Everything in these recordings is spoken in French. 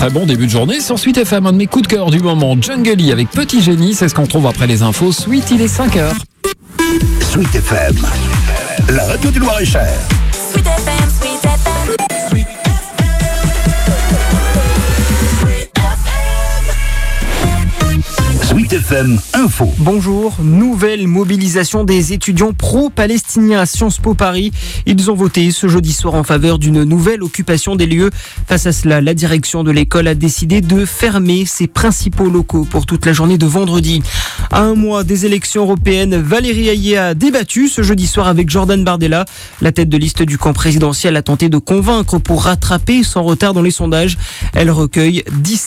Très bon début de journée sur Sweet FM. Un de mes coups de cœur du moment, Jungle avec Petit Génie. C'est ce qu'on trouve après les infos. Sweet, il est 5h. Sweet FM, la radio du Loir-et-Cher. Sweet FM, Sweet FM. Sweet Sweet FM Info. Bonjour, nouvelle mobilisation des étudiants pro-palestiniens à Sciences Po Paris. Ils ont voté ce jeudi soir en faveur d'une nouvelle occupation des lieux. Face à cela, la direction de l'école a décidé de fermer ses principaux locaux pour toute la journée de vendredi. À un mois des élections européennes, Valérie Hayé a débattu ce jeudi soir avec Jordan Bardella. La tête de liste du camp présidentiel a tenté de convaincre pour rattraper son retard dans les sondages. Elle recueille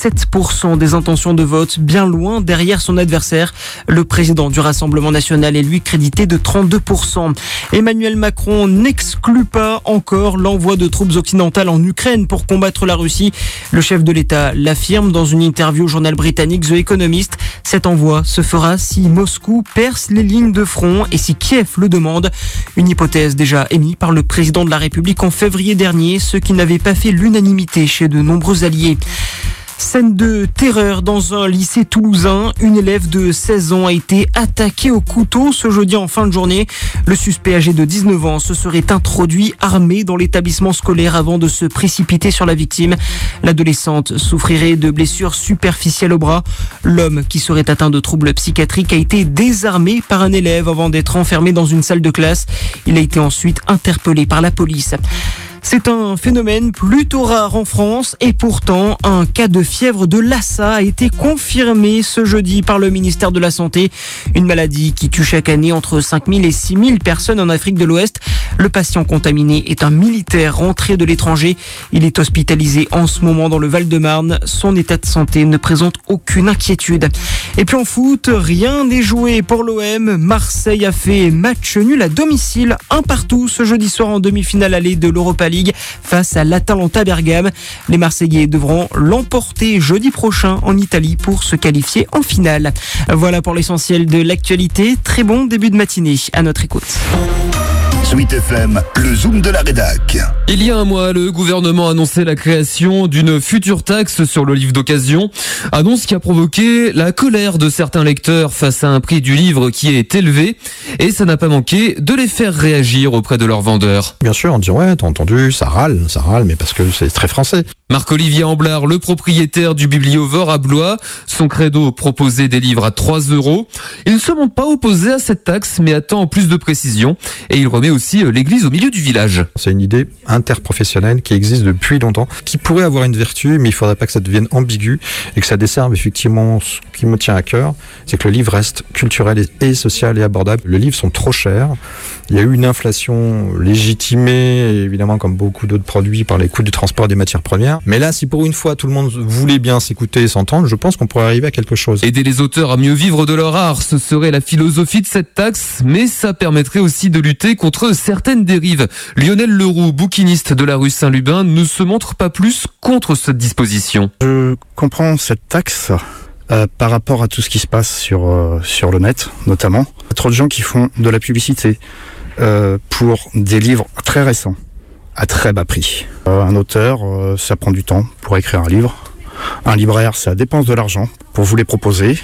17% des intentions de vote, bien loin derrière son adversaire. Le président du Rassemblement national est lui crédité de 32%. Emmanuel Macron n'exclut pas encore l'envoi de troupes occidentales en Ukraine pour combattre la Russie. Le chef de l'État l'affirme dans une interview au journal britannique The Economist. Cet envoi se fera si Moscou perce les lignes de front et si Kiev le demande. Une hypothèse déjà émise par le président de la République en février dernier, ce qui n'avait pas fait l'unanimité chez de nombreux alliés. Scène de terreur dans un lycée toulousain. Une élève de 16 ans a été attaquée au couteau ce jeudi en fin de journée. Le suspect âgé de 19 ans se serait introduit armé dans l'établissement scolaire avant de se précipiter sur la victime. L'adolescente souffrirait de blessures superficielles au bras. L'homme qui serait atteint de troubles psychiatriques a été désarmé par un élève avant d'être enfermé dans une salle de classe. Il a été ensuite interpellé par la police. C'est un phénomène plutôt rare en France et pourtant un cas de fièvre de Lassa a été confirmé ce jeudi par le ministère de la Santé. Une maladie qui tue chaque année entre 5 000 et 6 000 personnes en Afrique de l'Ouest. Le patient contaminé est un militaire rentré de l'étranger. Il est hospitalisé en ce moment dans le Val-de-Marne. Son état de santé ne présente aucune inquiétude. Et puis en foot, rien n'est joué pour l'OM. Marseille a fait match nul à domicile, 1-1 ce jeudi soir en demi-finale allée de l'Europa League face à l'Atalanta Bergame. Les Marseillais devront l'emporter jeudi prochain en Italie pour se qualifier en finale. Voilà pour l'essentiel de l'actualité. Très bon début de matinée à notre écoute. Sweet FM, le zoom de la rédac. Il y a un mois, le gouvernement a annoncé la création d'une future taxe sur le livre d'occasion. Annonce qui a provoqué la colère de certains lecteurs face à un prix du livre qui est élevé. Et ça n'a pas manqué de les faire réagir auprès de leurs vendeurs. Bien sûr, on dit ouais, t'as entendu, ça râle, mais parce que c'est très français. Marc-Olivier Amblard, le propriétaire du Bibliovore à Blois, son credo proposait des livres à 3 €. Il ne se montre pas opposé à cette taxe, mais attend plus de précision. Et il remet aussi l'église au milieu du village. C'est une idée interprofessionnelle qui existe depuis longtemps, qui pourrait avoir une vertu, mais il ne faudrait pas que ça devienne ambigu et que ça desserve effectivement ce qui me tient à cœur, c'est que le livre reste culturel et social et abordable. Les livres sont trop chers. Il y a eu une inflation légitimée, évidemment comme beaucoup d'autres produits, par les coûts du transport des matières premières. Mais là, si pour une fois tout le monde voulait bien s'écouter et s'entendre, je pense qu'on pourrait arriver à quelque chose. Aider les auteurs à mieux vivre de leur art, ce serait la philosophie de cette taxe, mais ça permettrait aussi de lutter contre certaines dérives. Lionel Leroux, bouquiniste de la rue Saint-Lubin, ne se montre pas plus contre cette disposition. Je comprends cette taxe par rapport à tout ce qui se passe sur le net, notamment. Il y a trop de gens qui font de la publicité pour des livres très récents, à très bas prix. Un auteur, ça prend du temps pour écrire un livre. Un libraire, ça dépense de l'argent pour vous les proposer.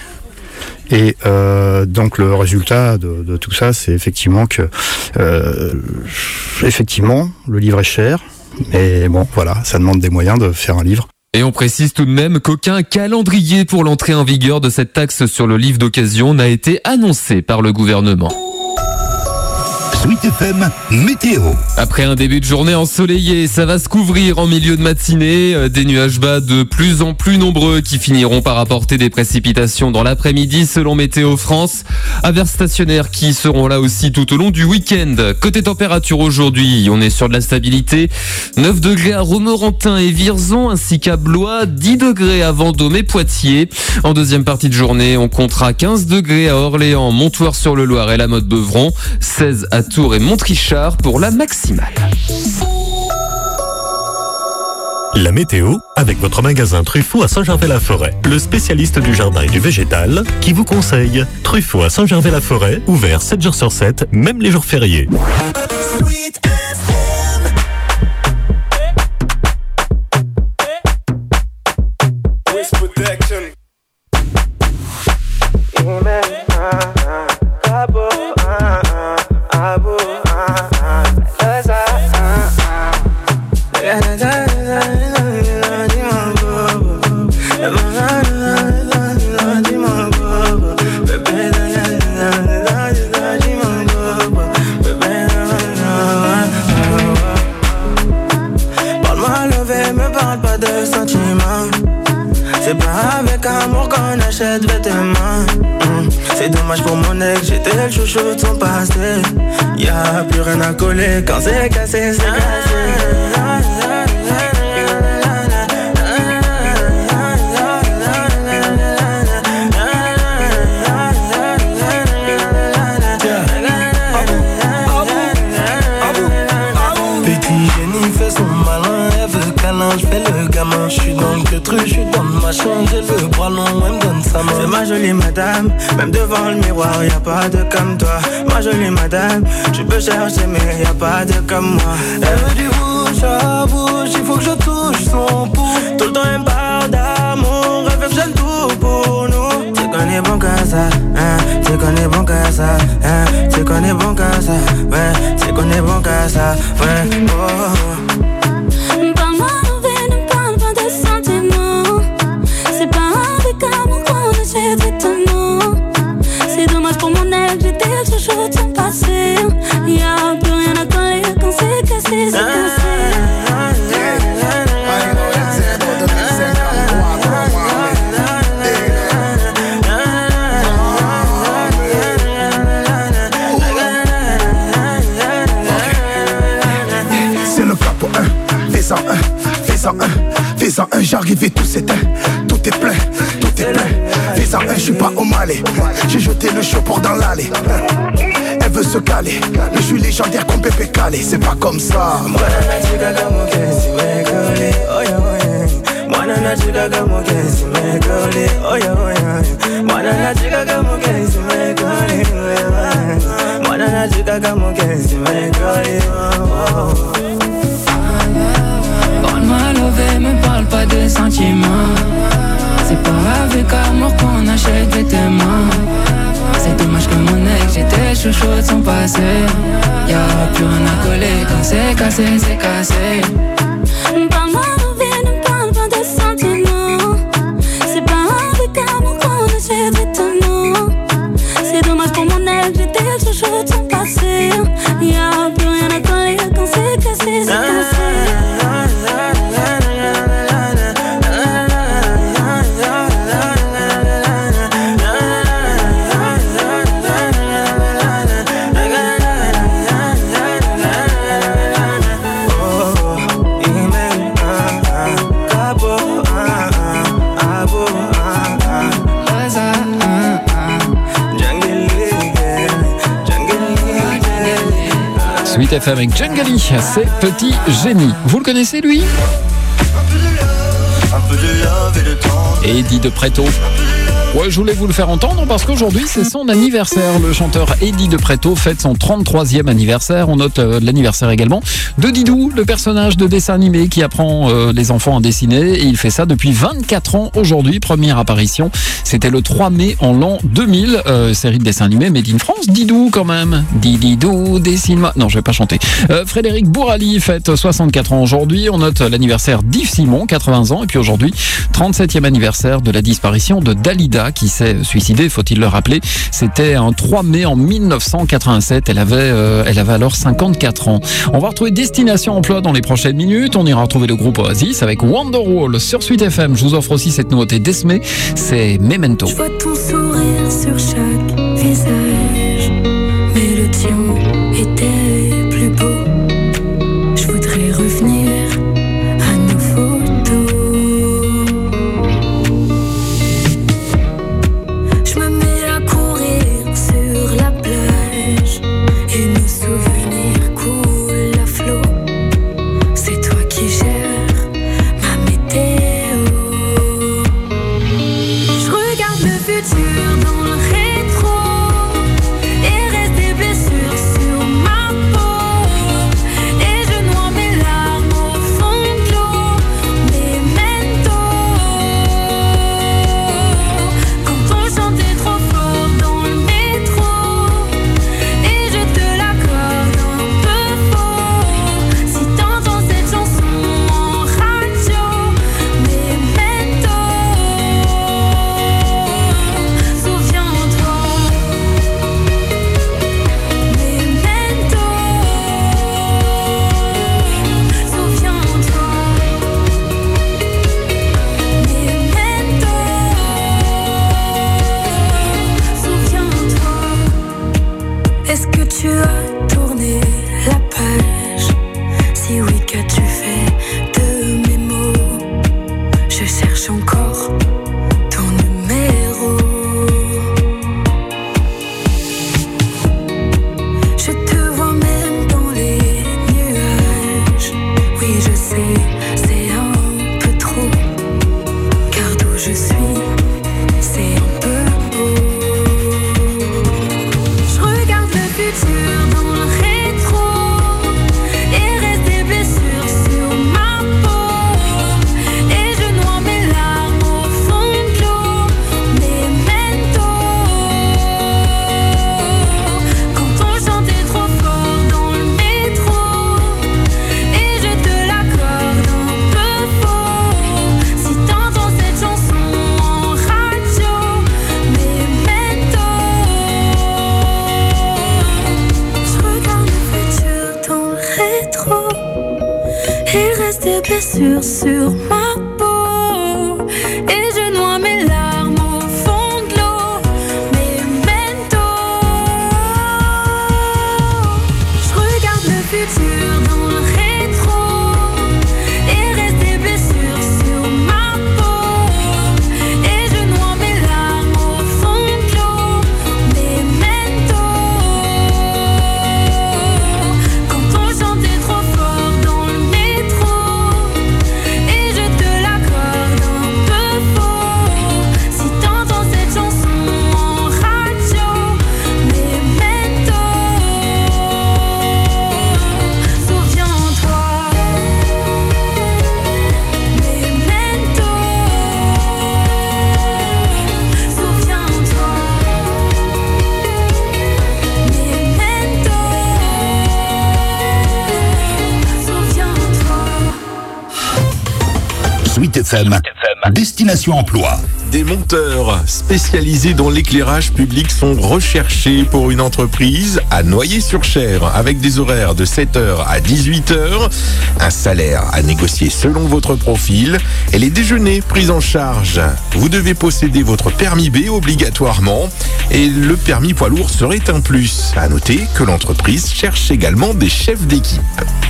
Et donc le résultat de tout ça, c'est effectivement que effectivement le livre est cher, mais bon voilà, ça demande des moyens de faire un livre. Et on précise tout de même qu'aucun calendrier pour l'entrée en vigueur de cette taxe sur le livre d'occasion n'a été annoncé par le gouvernement. Sweet FM météo. Après un début de journée ensoleillé, ça va se couvrir en milieu de matinée. Des nuages bas de plus en plus nombreux qui finiront par apporter des précipitations dans l'après-midi selon Météo France. Averses stationnaires qui seront là aussi tout au long du week-end. Côté température aujourd'hui, on est sur de la stabilité. 9 degrés à Romorantin et Vierzon ainsi qu'à Blois. 10 degrés à Vendôme et Poitiers. En deuxième partie de journée, on comptera 15 degrés à Orléans, Montoire-sur-le-Loir et la Motte-Beuvron. 16 à Tours et Montrichard pour la maximale. La météo avec votre magasin Truffaut à Saint-Gervais-la-Forêt, le spécialiste du jardin et du végétal qui vous conseille. Truffaut à Saint-Gervais-la-Forêt, ouvert 7 jours sur 7, même les jours fériés. achète vêtements. C'est dommage pour mon ex, j'étais le chouchou de son passé. Y'a plus rien à coller, quand c'est cassé, c'est cassé. Je fais le gamin, je suis dans le truc, je suis dans le machin, j'ai le bras long, elle me donne sa main. C'est ma jolie madame, même devant le miroir, y'a pas de comme toi. Ma jolie madame, tu peux chercher mais y'a pas de comme moi. Elle veut du bouche à bouche, il faut que je touche son pouls. Tout le temps elle me parle d'amour, elle veut que j'aime tout pour nous. Tu connais bon qu'à ça, hein, tu connais bon qu'à ça, hein, tu connais bon qu'à ça, ouais, tu connais bon qu'à ça, ouais, oh. C'est dommage pour mon ex, j'étais le chouchou de son passé. Y'a plus rien à coller quand c'est cassé, c'est cassé. C'est le capot 1, fais-en un, fais-en un, fais-en un, j'arrive et tout s'éteint, tout est plein, tout est plein. Fais-en un, je suis pas au Malais, j'ai jeté le chapeau dans l'allée. Elle veut se caler, mais je suis légendaire comme Pépé Calé, c'est pas comme ça. Parle-moi lové, me parle pas de sentiments. C'est pas avec amour qu'on achète vêtements. C'est dommage que mon ex, j'étais chouchou de son passé. Y'a plus rien à coller quand c'est cassé, c'est cassé. Parle-moi lové, ne parle pas de sentiments. C'est pas avec amour qu'on achète vêtements. C'est dommage pour mon ex, j'étais chouchou de son passé. Y'a plus rien à coller quand c'est cassé, c'est cassé. Sweet FM avec Djangali, c'est Petit Génie. Vous le connaissez lui ? Eddie de Pretto. Ouais, je voulais vous le faire entendre parce qu'aujourd'hui c'est son anniversaire. Le chanteur Eddie de Pretto fête son 33e anniversaire. On note l'anniversaire également de Didou, le personnage de dessin animé qui apprend les enfants à dessiner. Et il fait ça depuis 24 ans aujourd'hui. Première apparition, c'était le 3 mai en l'an 2000. Série de dessin animé made in France. Didou quand même. Didou, dessine-moi. Non, je vais pas chanter. Frédéric Bourali fête 64 ans aujourd'hui. On note l'anniversaire d'Yves Simon, 80 ans. Et puis aujourd'hui, 37e anniversaire de la disparition de Dalida, qui s'est suicidée, faut-il le rappeler. C'était un 3 mai en 1987. Elle avait alors 54 ans. On va retrouver Destination Emploi dans les prochaines minutes. On ira retrouver le groupe Oasis avec Wonderwall sur Sweet FM. Je vous offre aussi cette nouveauté d'Esme, c'est Memento. Je vois ton sourire sur chaque visage, mais le tien était plus beau. Je voudrais revenir à nos photos. Je me mets à courir sur la plage et nos souvenirs coulent à flot. C'est toi qui gères ma météo. Je regarde le futur dans le rétro. tu as tourné la page? Si oui, qu'as-tu fait de mes mots? Je cherche encore ton numéro. Je te vois même dans les nuages. Oui, je sais, c'est un peu trop. Car d'où je suis, c'est un peu beau. Je regarde le futur dans le rétro et reste des blessures sur ma peau. Et je noie mes larmes au fond de l'eau. Memento. Quand on chantait trop fort dans le métro, et je te l'accorde un peu faux. Si t'entends cette chanson en radio, Memento. Je regarde le futur dans le rétro, il reste des blessures sur ma peau. Et je noie mes larmes au fond de l'eau. Memento. Je regarde le futur dans le rétro, il reste des blessures sur ma peau. Et je noie mes larmes au fond de l'eau. Memento. Quand on chantait trop fort dans le métro, et je te l'accorde un peu faux. Si t'entends cette chanson en radio, Memento. Souviens-toi, Memento. Souviens-toi, Memento. Souviens-toi. Sweet FM, Destination Emploi. Des monteurs spécialisés dans l'éclairage public sont recherchés pour une entreprise à Noyer-sur-Cher avec des horaires de 7h à 18h, un salaire à négocier selon votre profil et les déjeuners pris en charge. Vous devez posséder votre permis B obligatoirement et le permis poids lourd serait un plus. À noter que l'entreprise cherche également des chefs d'équipe.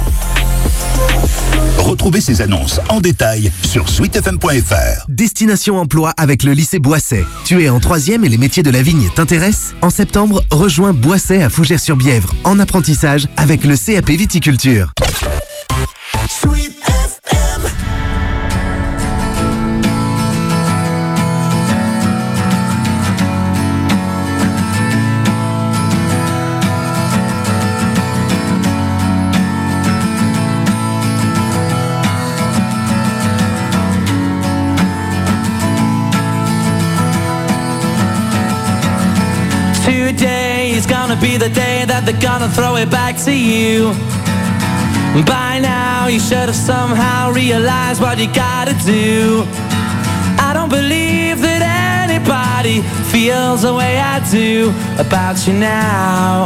Retrouvez ces annonces en détail sur sweetfm.fr. Destination Emploi avec le lycée Boisset. Tu es en 3e et les métiers de la vigne t'intéressent? En septembre, rejoins Boisset à Fougères-sur-Bièvre en apprentissage avec le CAP Viticulture. Sweet FM. Today is gonna be the day that they're gonna throw it back to you. By now you should have somehow realized what you gotta do. I don't believe that anybody feels the way I do about you now.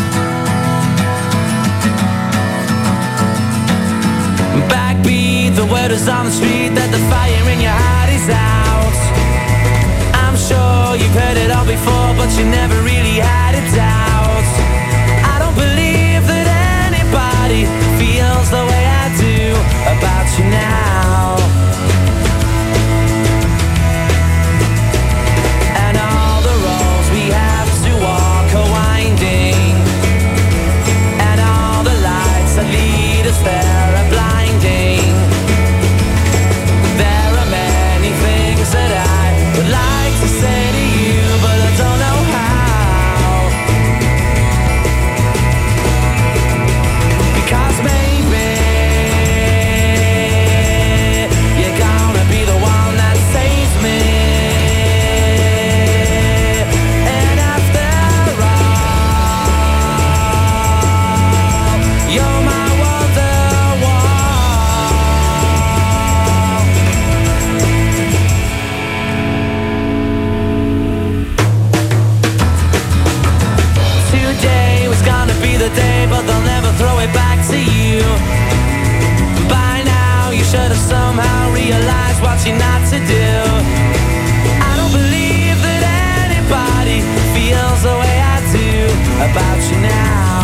Backbeat, the word is on the street that the fire in your heart is out. I'm sure you've heard it all before, but you never really had a doubt. I don't believe that anybody feels the way I do about you now. And all the roads we have to walk are winding, and all the lights that lead us there are blinding. There are many things that I would like to say to you, but I don't know how. Because maybe you're gonna be the one that saves me. And after all, you're my wonderwall. Today was gonna be the day, but they'll never throw it back to you. By now you should have somehow realized what you're not to do. I don't believe that anybody feels the way I do about you now.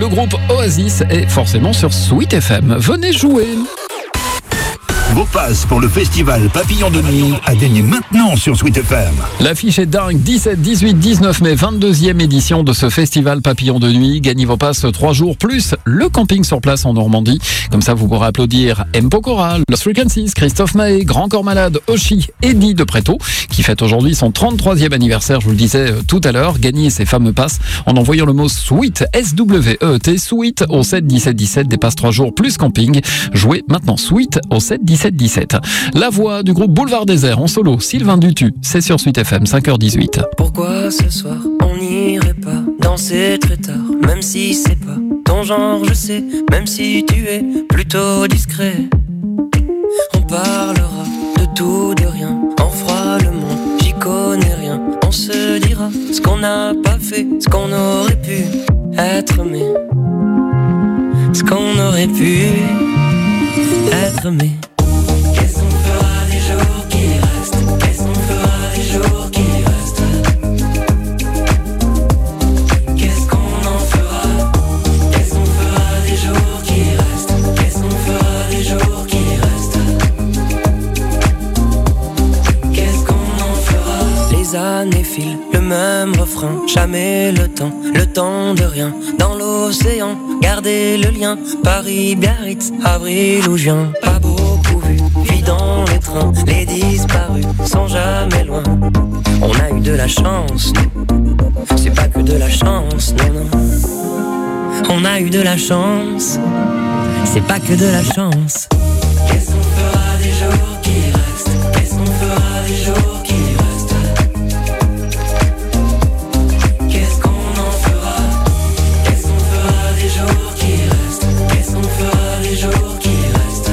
groupe Oasis est forcément sur Sweet FM. Venez jouer. Vos passes pour le festival Papillon de Nuit à gagner maintenant sur Sweet FM. L'affiche est dingue, 17, 18, 19 mai, 22e édition de ce festival Papillon de Nuit. Gagnez vos passes 3 jours, plus le camping sur place en Normandie. Comme ça, vous pourrez applaudir M. Pokora, Lost Frequencies, Christophe Maé, Grand Corps Malade, Oshi, Eddie de Préto, qui fête aujourd'hui son 33e anniversaire, je vous le disais tout à l'heure. Gagnez ces fameux passes en envoyant le mot SWEET, S-W-E-E-T, SWEET au 7 17 17, des passes 3 jours plus camping. Jouez maintenant SWEET au 7 17 17. La voix du groupe Boulevard Désert en solo, Sylvain Dutu, c'est sur Sweet FM, 5h18. Pourquoi ce soir on n'irait pas danser très tard, même si c'est pas ton genre, je sais, même si tu es plutôt discret. On parlera de tout, de rien, on fera le monde, j'y connais rien. On se dira ce qu'on n'a pas fait, ce qu'on aurait pu être, mais ce qu'on aurait pu être, mais qu'est-ce qu'on fera des jours qui restent? Qu'est-ce qu'on fera des jours qui restent? Qu'est-ce qu'on en fera? Qu'est-ce qu'on fera des jours qui restent? Qu'est-ce qu'on fera des jours qui restent? Qu'est-ce qu'on en fera? Les années filent, le même refrain, jamais le temps de rien. Dans l'océan, garder le lien, Paris, Biarritz, avril ou juin. Pas beaucoup vu, vie dans les trains, les disparus sont jamais loin. On a eu de la chance, c'est pas que de la chance, non, non. On a eu de la chance, c'est pas que de la chance. Qu'est-ce qu'on fera des jours qui restent? Qu'est-ce qu'on fera des jours qui restent? Qu'est-ce qu'on en fera? Qu'est-ce qu'on fera des jours qui restent? Qu'est-ce qu'on fera des jours qui restent?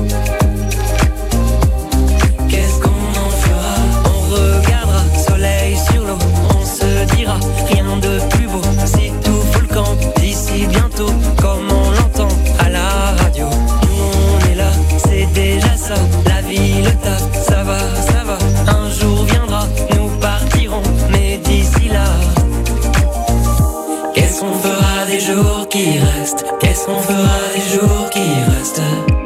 Qu'est-ce qu'on en fera? On regardera soleil sur l'eau, on se dira rien de plus beau. Si tout fout le camp d'ici bientôt, comme on l'entend à la radio. Nous on est là, c'est déjà ça. La vie, le taf, ça va, ça va. Un jour viendra, nous partirons, mais d'ici là, qu'est-ce qu'on fera des jours qui restent? Qu'est-ce qu'on fera des jours qui restent?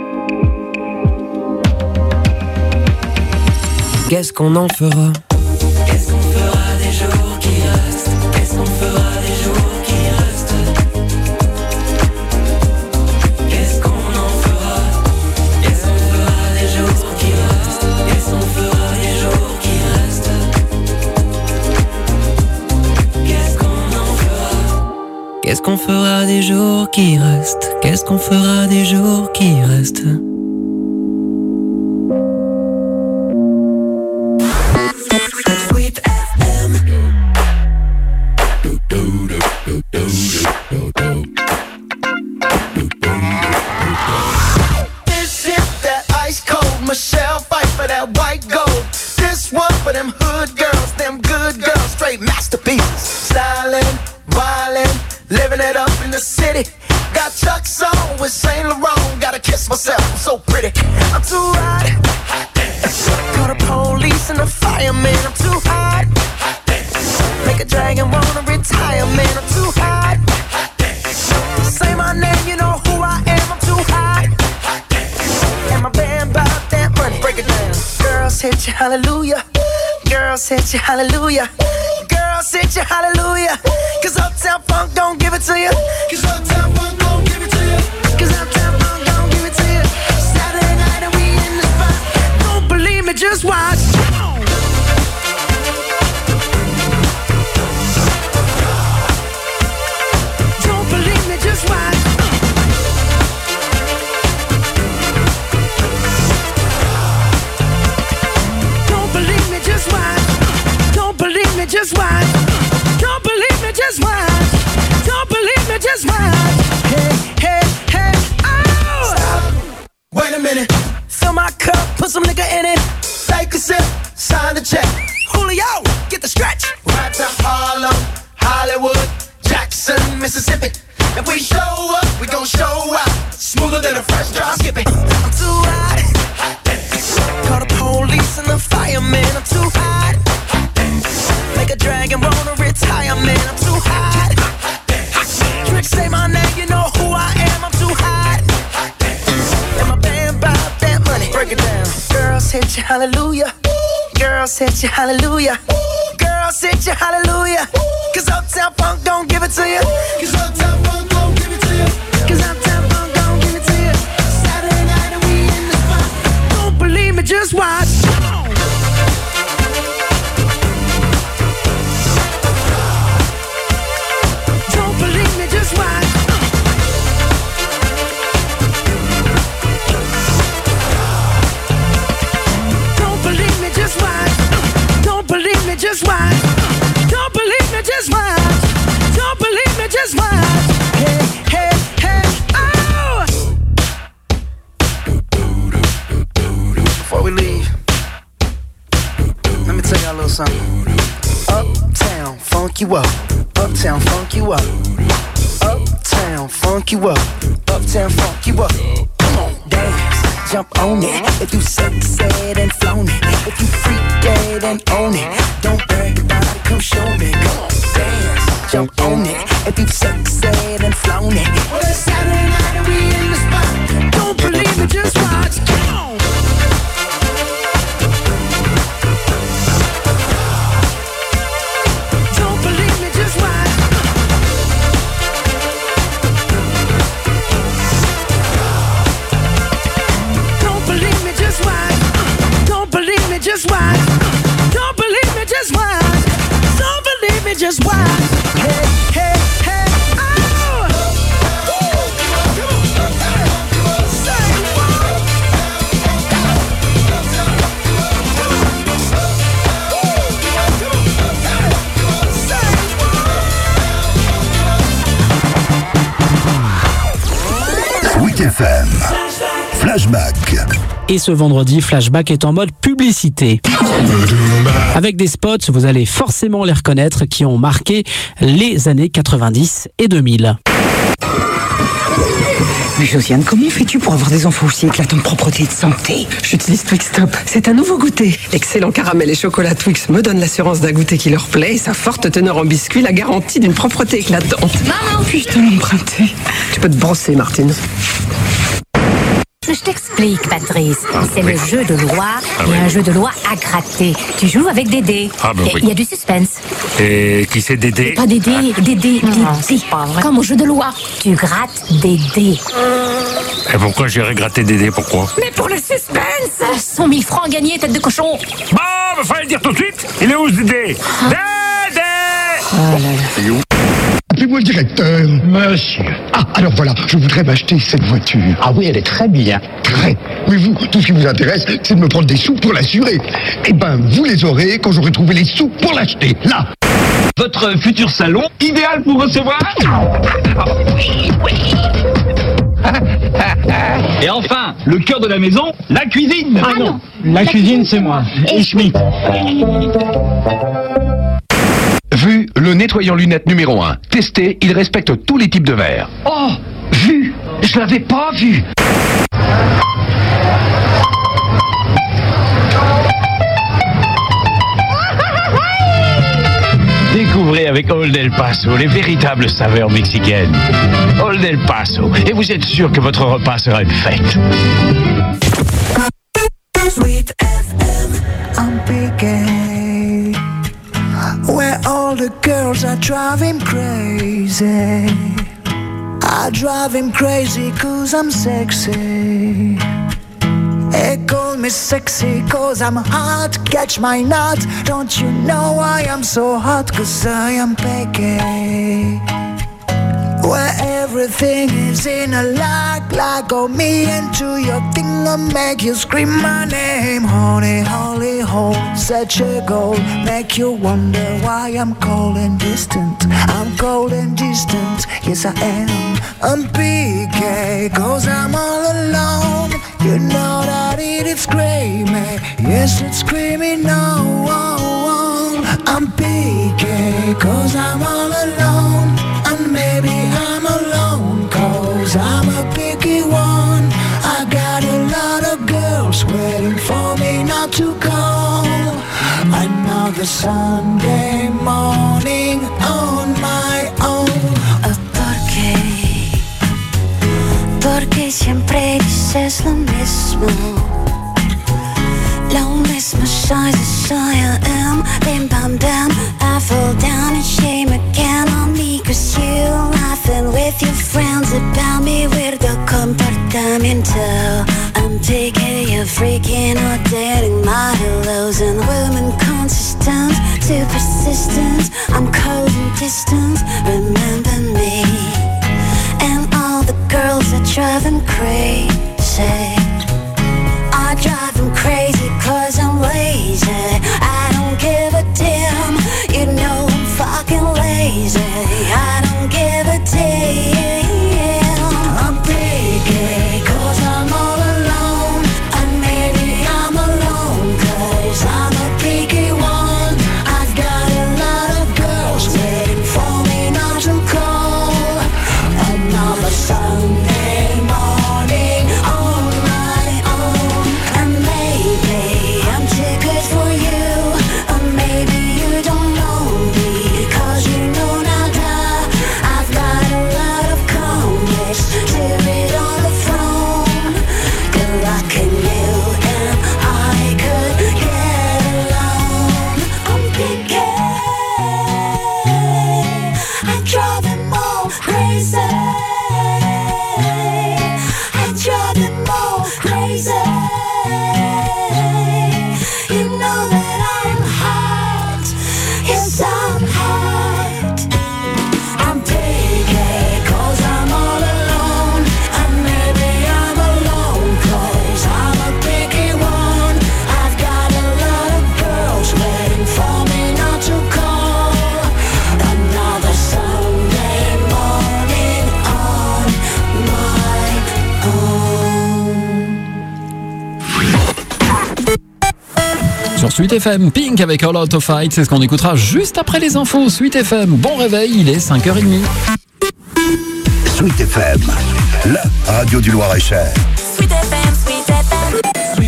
Qu'est-ce qu'on en fera? Qu'est-ce qu'on fera des jours qui restent? Qu'est-ce qu'on fera des jours qui restent? Qu'est-ce qu'on en fera? Qu'est-ce qu'on fera des jours qui restent? Qu'est-ce qu'on fera des jours qui restent? Qu'est-ce qu'on en fera? Qu'est-ce qu'on fera des jours qui restent? Qu'est-ce qu'on fera des jours qui restent? Sweet FM. This is that ice cold Michelle fight for that white gold. This one for them hood girls, them good girls, straight masterpieces. Stylin', wildin', living it up in the city. Got Chuck's on with Saint Laurent. Gotta kiss myself, I'm so pretty. I'm too hot. Call the police and the fireman. I'm too hot. Make a dragon wanna retire, man. I'm too hot. Say my name, you know who I am. I'm too hot. And my band bought that money. Break it down. Girls hit you, hallelujah. Girls hit you, hallelujah. Girls hit you, hallelujah. Cause Uptown Funk don't give it to you. Cause Uptown Funk don't give it to you. Cause Uptown Funk don't give it to you. Saturday night and we in the spot. Don't believe me, just watch. Don't believe me, just watch. Don't believe me, just watch. Don't believe me, just watch. Don't believe me, just watch. Don't believe me, just watch. Hey, hey, hey, oh! Stop. Wait a minute. Fill my cup, put some nigga in it. Take a sip, sign the check. Julio, get the stretch. Right to Harlem, Hollywood, Jackson, Mississippi. If we show up, we gon' show out. Smoother than a fresh drop skipping. I'm too hot. Call the police and the fireman. I'm too hot. Make a dragon wanna retire, man. I'm too hot. Tricks say my name, you said you hallelujah. Girl said you hallelujah. Girl said you hallelujah. Cause Uptown Funk don't give it to you. Cause Uptown Funk don't give it to you. Cause Uptown Funk don't give it to you. Saturday night and we in the spot. Don't believe me, just watch. Don't believe me, just watch. Don't believe me, just watch. Don't believe me, just watch. Don't believe me, just watch. Don't believe me, just watch. Hey, hey, hey, oh! Before we leave, let me tell y'all a little something. Uptown, funk you up. Uptown, funk you up. Uptown, funk you up. Uptown, funk you up. Come on, dance, jump on it. If you sexed and flown it, if you freaked and own it, don't brag about it, come show me. Come on, dance, jump on it. If you sexed and flown it, well, it's Saturday night and we in the spot. Don't believe it, just watch. Come on. Don't believe me, just watch. Don't believe me, just watch. Don't believe me, just watch. Don't believe me, just watch. Don't believe me, just watch. Hey, hey, hey, oh! Sweet FM. Flashback. Et ce vendredi, Flashback est en mode publicité. Avec des spots, vous allez forcément les reconnaître, qui ont marqué les années 90 et 2000. Mais Josiane, comment fais-tu pour avoir des enfants aussi éclatants de propreté et de santé? J'utilise Twix Top. C'est un nouveau goûter. L'excellent caramel et chocolat Twix me donne l'assurance d'un goûter qui leur plaît et sa forte teneur en biscuit la garantie d'une propreté éclatante. Maman, puis-je te l'emprunter? Tu peux te brosser, Martine. Je t'explique, Patrice. C'est le jeu de loi et un jeu de loi à gratter. Tu joues avec des dés. Ah ben oui. Il y a du suspense. Et qui c'est Dédé? Pas des dés, des dés. Comme au jeu de loi. Tu grattes des dés. Et pourquoi j'irais gratter Dédé? Pourquoi? Mais pour le suspense 100 000 francs gagnés, tête de cochon. Bon, il fallait le dire tout de suite. Il est où ce Dédé? Dédé! Appelez-moi le directeur. Monsieur. Ah, alors voilà, je voudrais m'acheter cette voiture. Ah oui, elle est très bien. Très. Mais vous, tout ce qui vous intéresse, c'est de me prendre des sous pour l'assurer. Eh ben, vous les aurez quand j'aurai trouvé les sous pour l'acheter. Là. Votre futur salon, idéal pour recevoir. Et enfin, le cœur de la maison, la cuisine. Ah non, la cuisine c'est moi. Et Schmitt. Vu, le nettoyant lunettes numéro 1. Testé, il respecte tous les types de verres. Oh, vu, je l'avais pas vu. Découvrez avec Old El Paso les véritables saveurs mexicaines. Old El Paso, et vous êtes sûr que votre repas sera une fête. Sweet FM, I'm picking where all the girls are driving crazy. I drive him crazy cause I'm sexy. They call me sexy cause I'm hot. Catch my nut. Don't you know I am so hot? Cause I am picky. Where everything is in a like oh me into your thing and make you scream my name. Honey, holy hole, such a goal. Make you wonder why I'm cold and distant. I'm cold and distant, yes I am. I'm PK, cause I'm all alone. You know that it's screaming, yes it's screaming no. I'm PK, cause I'm all alone. And maybe I'm alone, cause I'm a picky one. I got a lot of girls waiting for me not to call. Another Sunday morning on my own. Porque siempre dices lo mismo. Loneliness, my size is I am. Bim bam bam, I fall down in shame again on me. Cause you laughing with your friends about me. Weirdo comportamiento. I'm taking you freaking or dating my hellos. And women consistent to persistence. I'm cold and distant, remember me. And all the girls that drive them crazy. I drive them crazy cause I'm lazy. I don't give a damn, you know I'm fucking lazy. I don't give a damn. I'm picky cause I'm all alone. And maybe I'm alone cause I'm a picky one. I've got a lot of girls waiting for me not to call. Another Sunday morning on my own. And maybe I'm too good for you, or maybe you don't know me, cause you know nada. I've got a lot of comics to read on the phone. Good luck in you and I could get alone. I'm picky, I drive them all crazy. I drive them all crazy. You know that I'm hot. Yes, I'm hot. I'm picky cause I'm all alone. And maybe I'm alone cause I'm a picky one. I've got a lot of girls waiting for me not to call. Another Sunday morning on my own. Sur Sweet FM, Pink avec All Out of Fight, c'est ce qu'on écoutera juste après les infos. Sweet FM, bon réveil, il est 5h30. Sweet FM, la radio du Loir-et-Cher. Sweet FM, Sweet FM.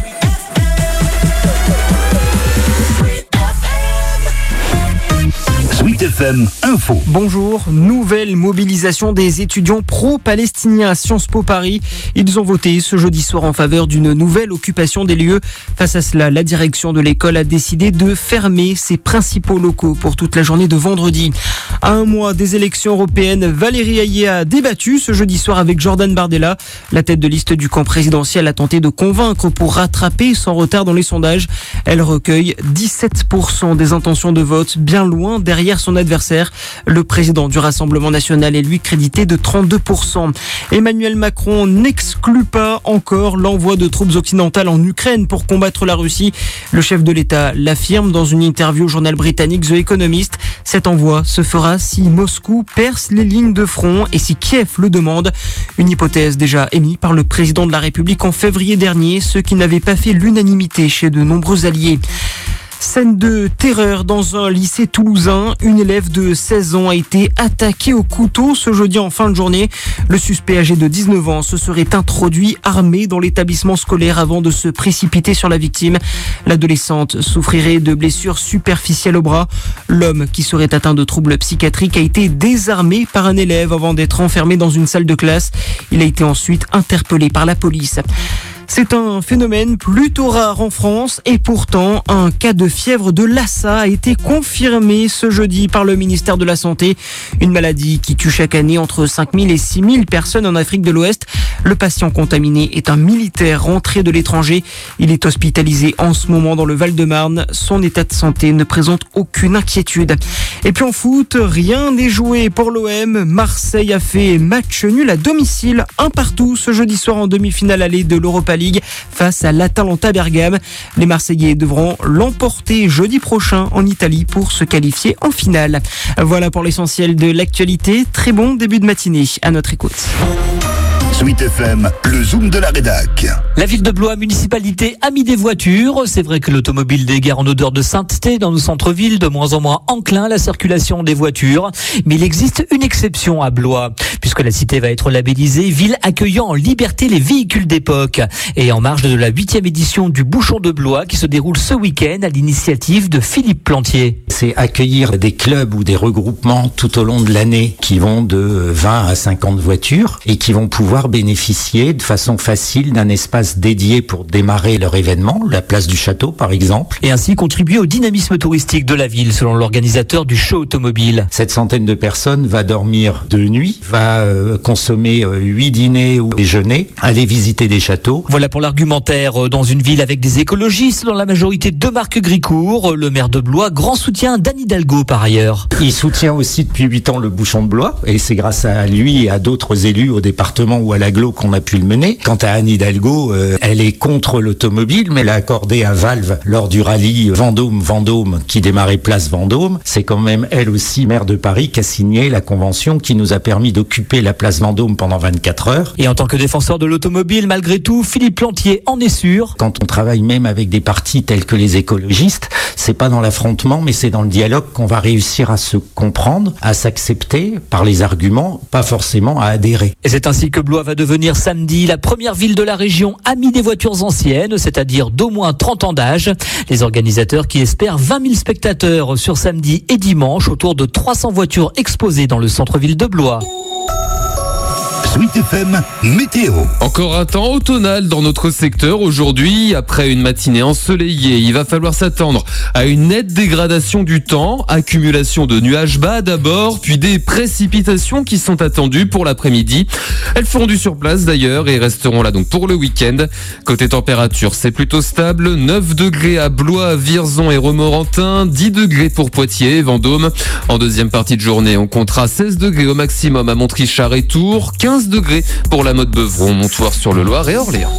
Sweet FM Info. Bonjour, nouvelle mobilisation des étudiants pro-palestiniens à Sciences Po Paris. Ils ont voté ce jeudi soir en faveur d'une nouvelle occupation des lieux. Face à cela, la direction de l'école a décidé de fermer ses principaux locaux pour toute la journée de vendredi. À un mois des élections européennes, Valérie Hayé a débattu ce jeudi soir avec Jordan Bardella. La tête de liste du camp présidentiel a tenté de convaincre pour rattraper son retard dans les sondages. Elle recueille 17% des intentions de vote, bien loin derrière son adversaire. Le président du Rassemblement national est lui crédité de 32%. Emmanuel Macron n'exclut pas encore l'envoi de troupes occidentales en Ukraine pour combattre la Russie. Le chef de l'État l'affirme dans une interview au journal britannique The Economist. Cet envoi se fera si Moscou perce les lignes de front et si Kiev le demande. Une hypothèse déjà émise par le président de la République en février dernier, ce qui n'avait pas fait l'unanimité chez de nombreux alliés. Scène de terreur dans un lycée toulousain. Une élève de 16 ans a été attaquée au couteau ce jeudi en fin de journée. Le suspect âgé de 19 ans se serait introduit armé dans l'établissement scolaire avant de se précipiter sur la victime. L'adolescente souffrirait de blessures superficielles au bras. L'homme qui serait atteint de troubles psychiatriques a été désarmé par un élève avant d'être enfermé dans une salle de classe. Il a été ensuite interpellé par la police. C'est un phénomène plutôt rare en France et pourtant un cas de fièvre de Lassa a été confirmé ce jeudi par le ministère de la Santé. Une maladie qui tue chaque année entre 5 000 et 6 000 personnes en Afrique de l'Ouest. Le patient contaminé est un militaire rentré de l'étranger. Il est hospitalisé en ce moment dans le Val-de-Marne. Son état de santé ne présente aucune inquiétude. Et puis en foot, rien n'est joué pour l'OM. Marseille a fait match nul à domicile, 1-1 ce jeudi soir en demi-finale allée de l'Europa League face à l'Atalanta Bergame. Les Marseillais devront l'emporter jeudi prochain en Italie pour se qualifier en finale. Voilà pour l'essentiel de l'actualité. Très bon début de matinée à notre écoute. Sweet FM, le zoom de la rédac. La ville de Blois, municipalité, a mis des voitures. C'est vrai que l'automobile dégare en odeur de sainteté dans nos centres-villes, de moins en moins enclin à la circulation des voitures. Mais il existe une exception à Blois, puisque la cité va être labellisée ville accueillant en liberté les véhicules d'époque. Et en marge de la 8e édition du Bouchon de Blois, qui se déroule ce week-end à l'initiative de Philippe Plantier. C'est accueillir des clubs ou des regroupements tout au long de l'année qui vont de 20 à 50 voitures et qui vont pouvoir pouvoir bénéficier de façon facile d'un espace dédié pour démarrer leur événement, la place du Château par exemple. Et ainsi contribuer au dynamisme touristique de la ville, selon l'organisateur du show automobile. Cette centaine de personnes va dormir 2 nuits, va consommer 8 dîners ou déjeuners, aller visiter des châteaux. Voilà pour l'argumentaire. Dans une ville avec des écologistes, dans la majorité de Marc Gricourt, le maire de Blois, grand soutien d'Anne Hidalgo par ailleurs. Il soutient aussi depuis 8 ans le bouchon de Blois, et c'est grâce à lui et à d'autres élus au département ou à l'agglo qu'on a pu le mener. Quant à Anne Hidalgo, elle est contre l'automobile, mais elle a accordé à Valve lors du rallye Vendôme qui démarrait place Vendôme. C'est quand même elle aussi, maire de Paris, qui a signé la convention qui nous a permis d'occuper la place Vendôme pendant 24 heures. Et en tant que défenseur de l'automobile, malgré tout, Philippe Plantier en est sûr. Quand on travaille même avec des partis tels que les écologistes, c'est pas dans l'affrontement, mais c'est dans le dialogue qu'on va réussir à se comprendre, à s'accepter par les arguments, pas forcément à adhérer. Et c'est ainsi que Blois va devenir samedi la première ville de la région amie des voitures anciennes, c'est-à-dire d'au moins 30 ans d'âge. Les organisateurs qui espèrent 20 000 spectateurs sur samedi et dimanche, autour de 300 voitures exposées dans le centre-ville de Blois. Sweet FM météo. Encore un temps automnal dans notre secteur aujourd'hui. Après une matinée ensoleillée, il va falloir s'attendre à une nette dégradation du temps. Accumulation de nuages bas d'abord, puis des précipitations qui sont attendues pour l'après-midi. Elles fondu sur place d'ailleurs et resteront là donc pour le week-end. Côté température, c'est plutôt stable. 9 degrés à Blois, Vierzon et Romorantin. 10 degrés pour Poitiers et Vendôme. En deuxième partie de journée, on comptera 16 degrés au maximum à Montrichard et Tours. 15 degrés pour la Motte-Beuvron, Montoire-sur-le-Loir et Orléans.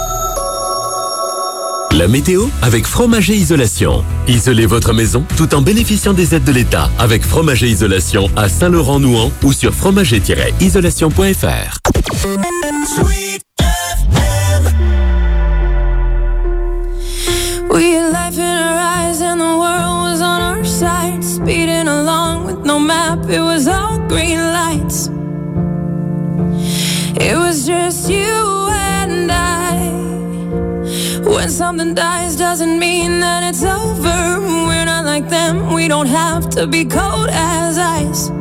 La météo avec Fromager Isolation. Isolez votre maison tout en bénéficiant des aides de l'État avec Fromager Isolation à Saint-Laurent-Nouan ou sur fromager-isolation.fr. We had life in our eyes and the world was on our side. Speeding along with no map, it was all green lights. It was just you and I. When something dies doesn't mean that it's over. We're not like them, we don't have to be cold as ice.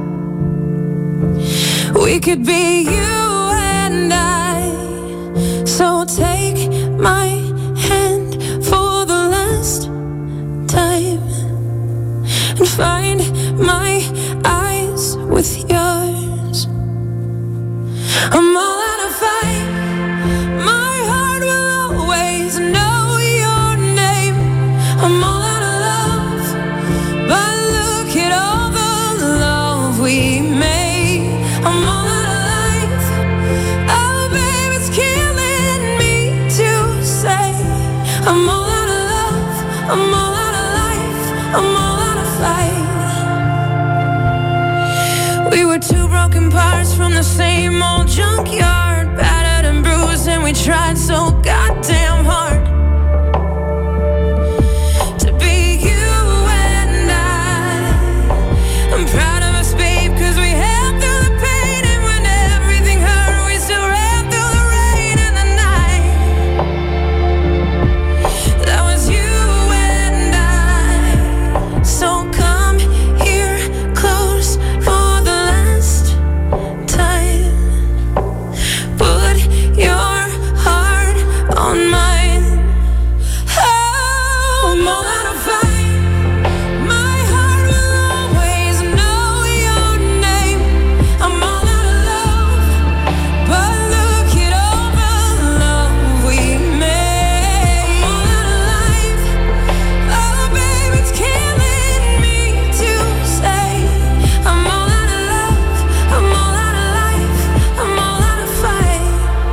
We could be you and I. So take my hand for the last time and find my eyes with yours. I'm all out of fight. My heart will always know your name. I'm all out of love, but look at all the love we made. I'm all out of life. Oh, babe, it's killing me to say. I'm all out of love. I'm all out of life. I'm all out of fight. We were two broken parts from the same old junkyard, battered and bruised, and we tried so goddamn hard to be you and I. I'm proud of us, babe, 'cause we held through the pain, and when everything hurt, we still ran through the rain and the night. That was you and I. So come here close for the last time. Put your heart on mine. Oh, I'm all out of fight. My heart will always know your name. I'm all out of love, but look at all the love we made. I'm all out of life. Oh, babe, it's killing me to say. I'm all out of love. I'm all out of life. I'm all out of fight.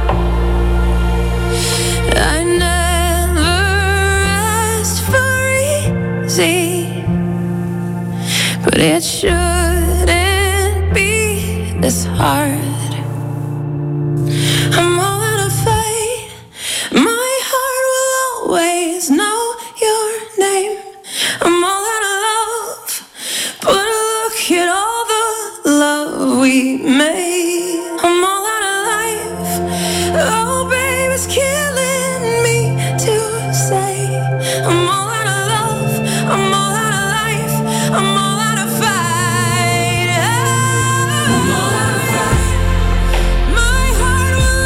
I never asked for easy, but it shouldn't be this hard. I'm all out of fight. My heart will always know your name. I'm all out of love, but look at all the love we made. I'm all out of life. Oh, babe, it's killing me to say. I'm all out of love. I'm all out of life. I'm all out of fight. I'm all out of fight. My heart will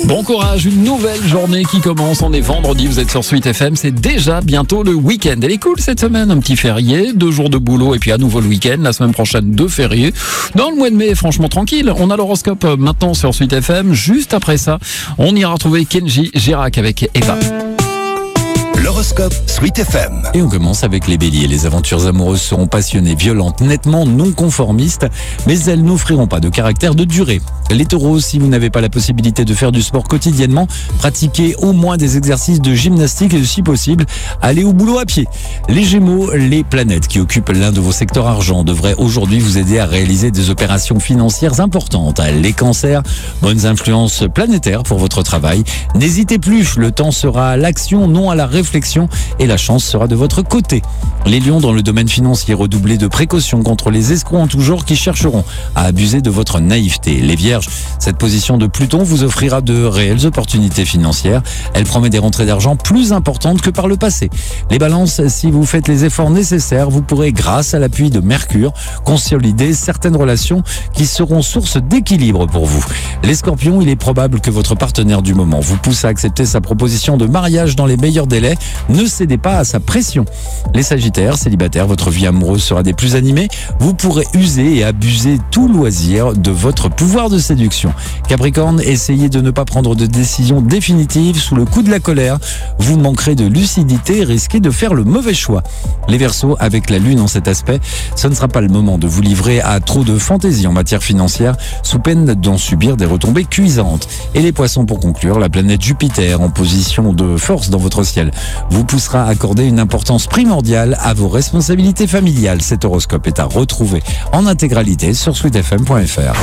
Bon courage, une nouvelle journée qui commence. On est vendredi, vous êtes sur Sweet FM, c'est déjà bientôt le week-end. Elle est cool cette semaine, un petit férié, 2 jours de boulot et puis à nouveau le week-end. La semaine prochaine, 2 fériés. Dans le mois de mai, franchement tranquille. On a l'horoscope maintenant sur Sweet FM. Juste après ça, on ira retrouver Kenji Girac avec Eva. L'horoscope Sweet FM. Et on commence avec les béliers. Les aventures amoureuses seront passionnées, violentes, nettement non conformistes, mais elles n'offriront pas de caractère de durée. Les taureaux, si vous n'avez pas la possibilité de faire du sport quotidiennement, pratiquez au moins des exercices de gymnastique et si possible, allez au boulot à pied. Les gémeaux, les planètes qui occupent l'un de vos secteurs argent devraient aujourd'hui vous aider à réaliser des opérations financières importantes. Les cancers, bonnes influences planétaires pour votre travail. N'hésitez plus, le temps sera à l'action, non à la réflexion, et la chance sera de votre côté. Les lions, dans le domaine financier, redoublez de précautions contre les escrocs en tout genre qui chercheront à abuser de votre naïveté. Les vierges, cette position de Pluton vous offrira de réelles opportunités financières. Elle promet des rentrées d'argent plus importantes que par le passé. Les balances, si vous faites les efforts nécessaires, vous pourrez, grâce à l'appui de Mercure, consolider certaines relations qui seront source d'équilibre pour vous. Les scorpions, il est probable que votre partenaire du moment vous pousse à accepter sa proposition de mariage dans les meilleurs délais. Ne cédez pas à sa pression. Les sagittaires, célibataires, votre vie amoureuse sera des plus animées. Vous pourrez user et abuser tout loisir de votre pouvoir de séduction. Capricorne, essayez de ne pas prendre de décision définitive sous le coup de la colère. Vous manquerez de lucidité et risquez de faire le mauvais choix. Les Verseaux, avec la lune en cet aspect, ce ne sera pas le moment de vous livrer à trop de fantaisie en matière financière, sous peine d'en subir des retombées cuisantes. Et les Poissons, pour conclure, la planète Jupiter, en position de force dans votre ciel, vous poussera à accorder une importance primordiale à vos responsabilités familiales. Cet horoscope est à retrouver en intégralité sur sweetfm.fr.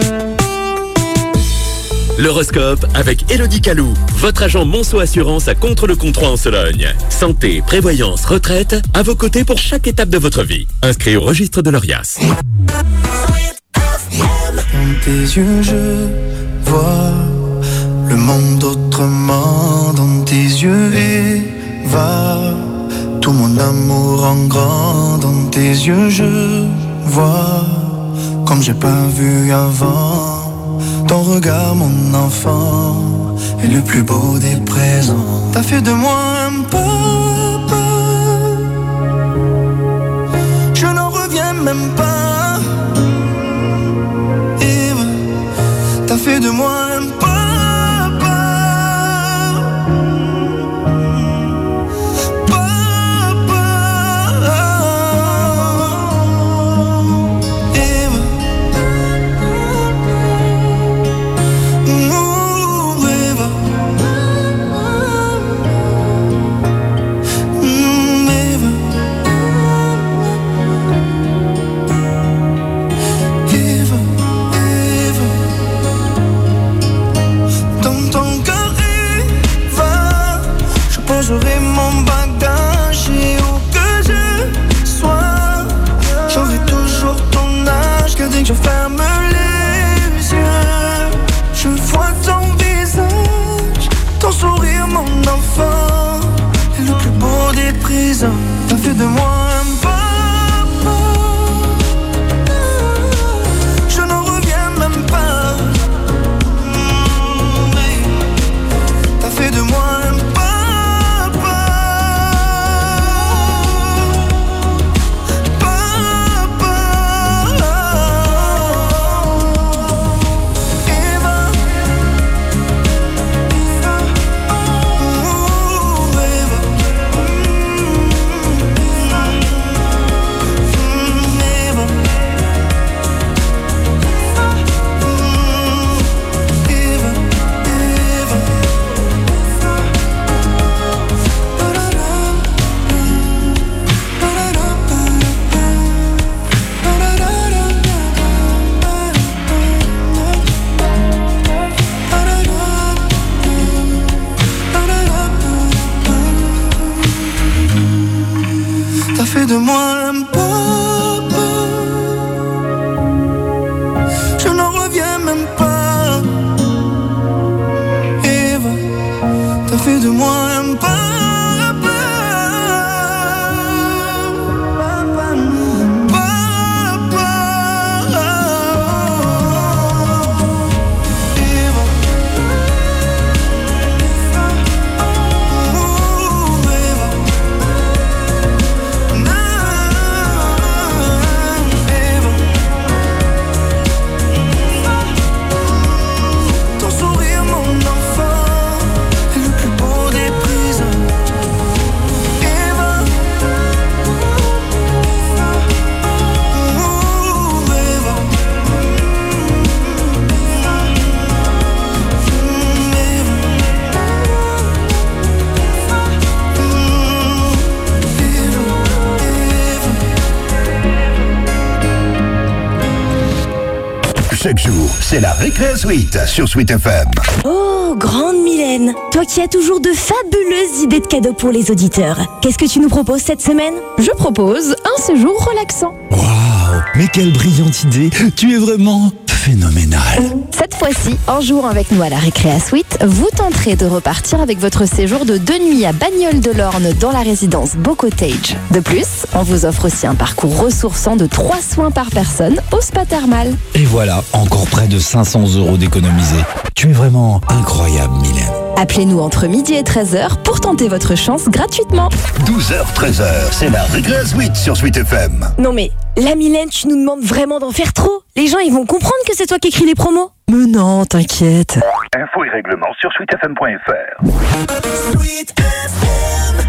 L'horoscope avec Elodie Calou, votre agent Monceau Assurance à Contre-le-Comtois en Sologne. Santé, prévoyance, retraite, à vos côtés pour chaque étape de votre vie. Inscrit au registre de l'ORIAS. Dans tes yeux, je vois le monde autrement. Dans tes yeux, Eva, tout mon amour en grand. Dans tes yeux, je vois comme j'ai pas vu avant. Ton regard, mon enfant, est le plus beau des présents. T'as fait de moi un papa, je n'en reviens même pas. Eve, t'as fait de moi un papa, Eve. Chaque jour, c'est la Récré Suite sur Sweet FM. Oh, grande Mylène, toi qui as toujours de fabuleuses idées de cadeaux pour les auditeurs. Qu'est-ce que tu nous proposes cette semaine? Je propose un séjour relaxant. Waouh, mais quelle brillante idée. Tu es vraiment phénoménal. Cette fois-ci, en jouant avec nous à la Récréa Suite, vous tenterez de repartir avec votre séjour de 2 nuits à Bagnoles-de-l'Orne dans la résidence Beau Cottage. De plus, on vous offre aussi un parcours ressourçant de 3 soins par personne au spa thermal. Et voilà, encore près de 500 € d'économisés. Tu es vraiment incroyable, Mylène. Appelez-nous entre midi et 13h pour tenter votre chance gratuitement. 12h, 13h, c'est la Récré Suite sur Sweet FM. Non mais, la Mylène, tu nous demandes vraiment d'en faire trop. Les gens, ils vont comprendre que c'est toi qui écris les promos. Mais non, t'inquiète. Infos et règlements sur sweetfm.fr. Sweet FM.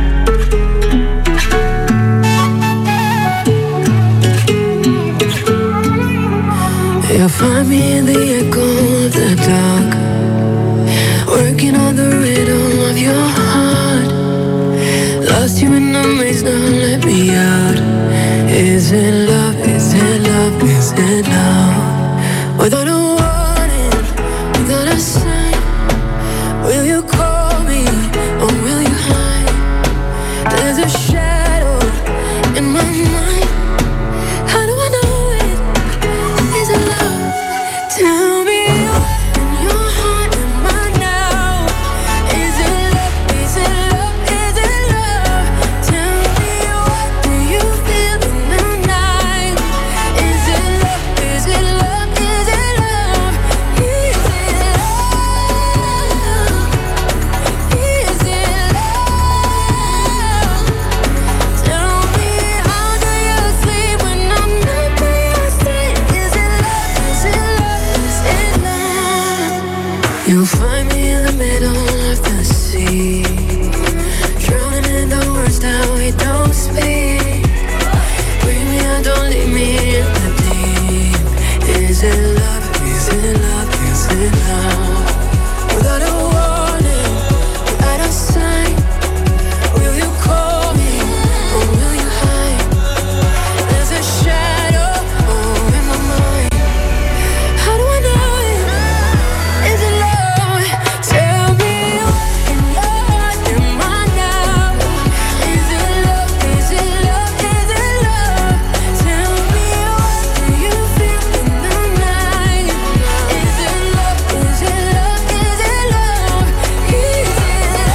You'll find me in the echo of the dark, working on the rhythm of your heart. Lost you in the maze, now let me out. Is it love, is it love, is it love? Without a warning, without a sign, will you call me or will you hide? There's a shadow in my mind. How do I know it? Is it love? Tell me what in your heart am I now? Is it love? Is it love? Is it love? Tell me what do you feel in the night? Is it love? Is it love? Is it love? Is it love? Is it love? Tell me how do you sleep when I'm not by your side? Is it love? Is it love? Is it love? You'll find me in the middle of the sea, drowning in the words that we don't speak. Bring me out, don't leave me in the deep. Is it love? Is it love? Is it love? Without a warning, without a sign, will you call me or will you hide? There's a shadow in my mind. How do I know it? Is it love? Tell me what in your heart am I now? Is it love? Is it love? Is it love? Tell me what do you feel in the night? Is it love? Is it love? Is it love? Is it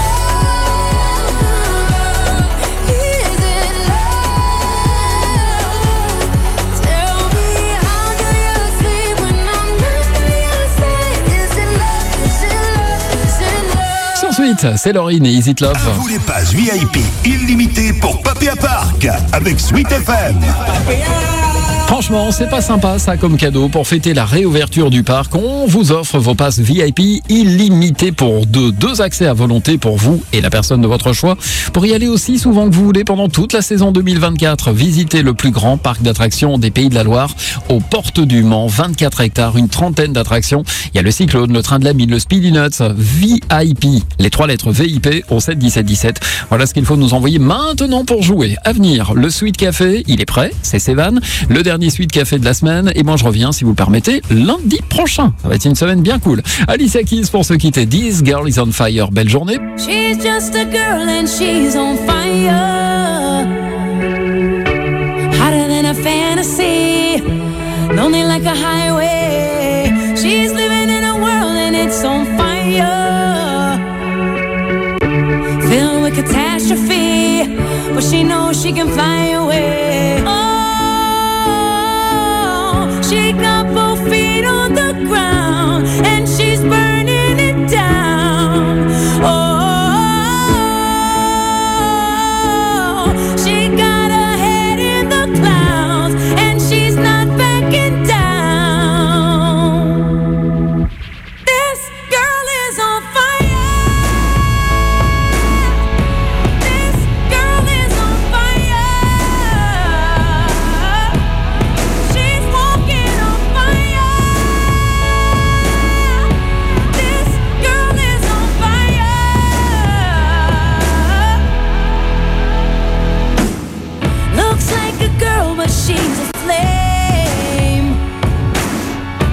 love? Is it love? Tell me how do you sleep when I'm not by your side? Is it love? Is it love? Is it love? Sans suite, c'est Laurine et Is It Love. Vous les passes VIP illimité pour Papéa Park avec Sweet FM. Franchement, c'est pas sympa ça comme cadeau. Pour fêter la réouverture du parc, on vous offre vos passes VIP illimités pour deux accès à volonté pour vous et la personne de votre choix. Pour y aller aussi souvent que vous voulez pendant toute la saison 2024, visitez le plus grand parc d'attractions des Pays de la Loire, aux portes du Mans, 24 hectares, une trentaine d'attractions. Il y a le Cyclone, le train de la mine, le Speedy Nuts, VIP, les 3 lettres VIP au 7 17 17. Voilà ce qu'il faut nous envoyer maintenant pour jouer. À venir, le Sweet Café, il est prêt, c'est Sévan. Le dernier Sweet Café de la semaine, et moi je reviens, si vous le permettez, lundi prochain. Ça va être une semaine bien cool. Alicia Keys pour se quitter. This Girl is on Fire. Belle journée. She's just a girl and she's on fire. Hotter than a fantasy. Lonely like a highway. She's living in a world and it's on fire. Filled with catastrophe. But she knows she can fly away. Oh, she got both feet on the ground and she's burning it down. Oh, she got her head in the clouds and she's not backing down. This girl is on fire. This girl is on fire. She's walking on fire. This girl is on fire. Looks like a girl, but she's a flame.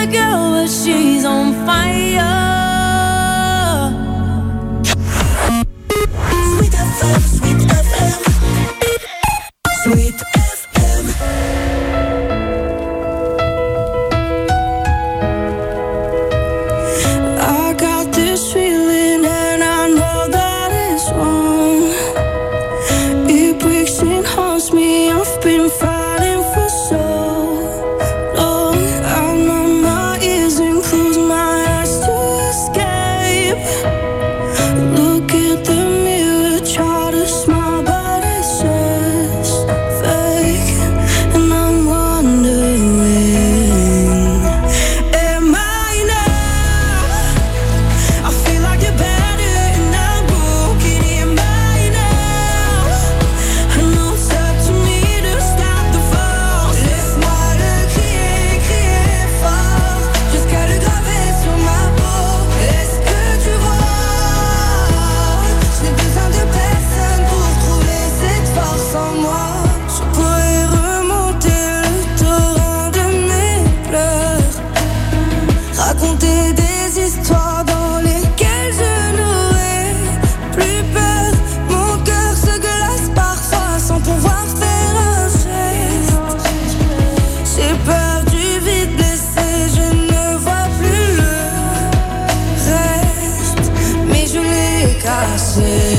the girl, but she's on fire. Sweet FM, Sweet FM, Sweet FM. I got this feeling and I know that it's wrong. It breaks and haunts me. I've been fighting for so long. I numb my ears and close my eyes to escape. Look at the mirror, try to smile, but it's just fake. And I'm wondering, am I enough? I feel like you're better and I'm broken. Am I enough? I know it's up to me to stop the fall. Laisse-moi le crier, crier fort, jusqu'à le graver sur ma peau. Est-ce que tu vois? Je n'ai besoin de personne pour trouver cette force en moi. Je pourrais remonter le torrent de mes pleurs, raconter des histoires dans lesquelles je n'aurais plus peur. Mon cœur se glace parfois sans pouvoir faire un geste. J'ai peur du vide laissé, je ne vois plus le reste, mais je l'ai cassé.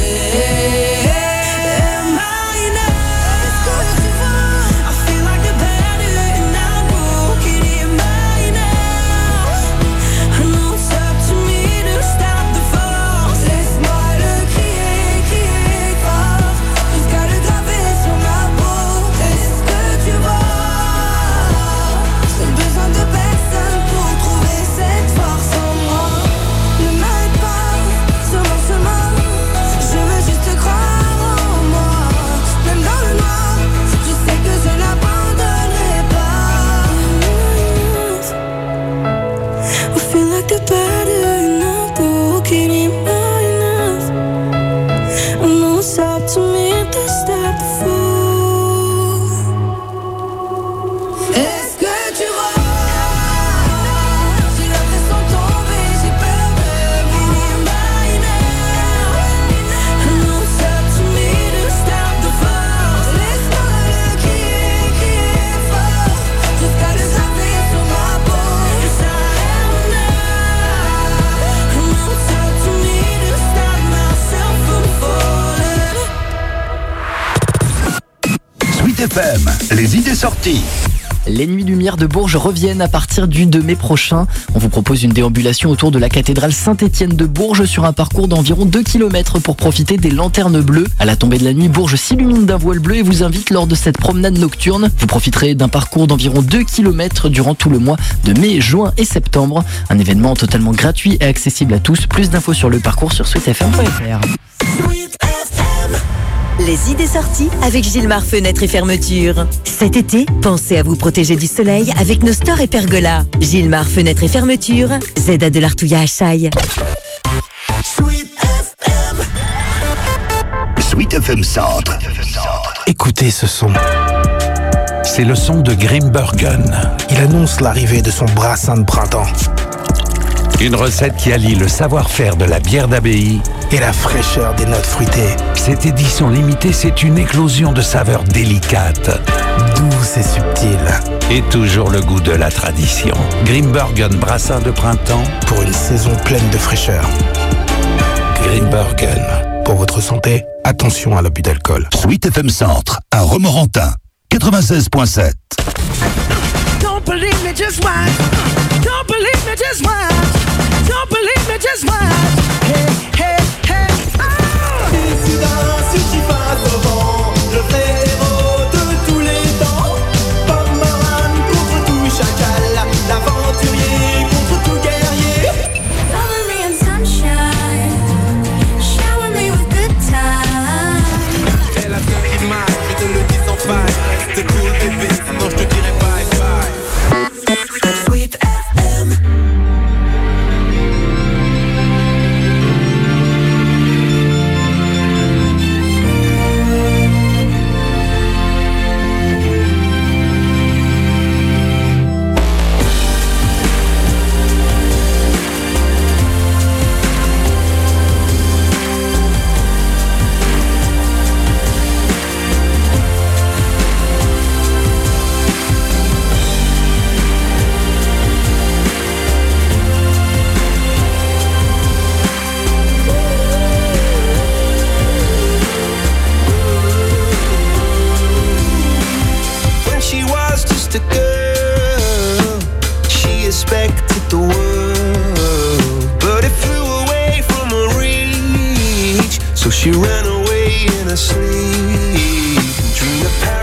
Am I enough? Est-ce que tu vois? I feel like you're better and I'm broken. Am I enough? I know it's up to me to stop the fall. Laisse-moi le crier, crier fort, jusqu'à le graver sur ma peau. Est-ce que tu vois? J'ai besoin de personne pour trouver cette force en moi. Ne m'arrête pas sur mon chemin, je veux juste croire en moi. Même dans le noir, je sais que je n'abandonnerai pas. I feel like the better and I'm broken. Am I enough? I know it's up to me to stop the fall. Est-ce que tu vois? J'ai l'impression de tomber, j'ai peur de mourir. Am I enough? I know it's up to me to stop the fall. Laisse-moi le crier, crier fort, jusqu'à le graver sur ma peau. Yes, I am enough. I know it's up to me to stop myself from falling. Sweet FM, les idées sorties. Les Nuits Lumière de Bourges reviennent à partir du 2 mai prochain. On vous propose une déambulation autour de la cathédrale Saint-Étienne de Bourges sur un parcours d'environ 2 km pour profiter des lanternes bleues. À la tombée de la nuit, Bourges s'illumine d'un voile bleu et vous invite lors de cette promenade nocturne. Vous profiterez d'un parcours d'environ 2 km durant tout le mois de mai, juin et septembre. Un événement totalement gratuit et accessible à tous. Plus d'infos sur le parcours sur sweetfm.fr. Les idées sorties avec Gilmar Fenêtres et Fermetures. Cet été, pensez à vous protéger du soleil avec nos stores et pergolas. Gilmar Fenêtres et Fermetures, ZA de l'Artouilla à Chaille. Sweet FM Centre. Écoutez ce son. C'est le son de Grimbergen. Il annonce l'arrivée de son brassin de printemps. Une recette qui allie le savoir-faire de la bière d'abbaye et la fraîcheur des notes fruitées. Cette édition limitée, c'est une éclosion de saveurs délicates, douces et subtiles. Et toujours le goût de la tradition. Grimbergen brassin de printemps pour une saison pleine de fraîcheur. Grimbergen. Pour votre santé, attention à l'abus d'alcool. Sweet FM Centre, à Romorantin, 96.7. Don't believe me, just watch. Don't believe me, just watch. Don't believe me, just watch. Hey, hey, hey. Décidant, si tu passes devant, le vrai héros de tous les temps. Bob Marley contre tout chacal, l'aventurier contre tout guerrier. Cover me in sunshine, shower me with good time. Elle a bien pris mal, je te le dis sans faille. Reste cool bébé, sinon je te dirai bye bye. Sweet FM. the world, but it flew away from her reach. So she ran away in her sleep, dreamed of paradise.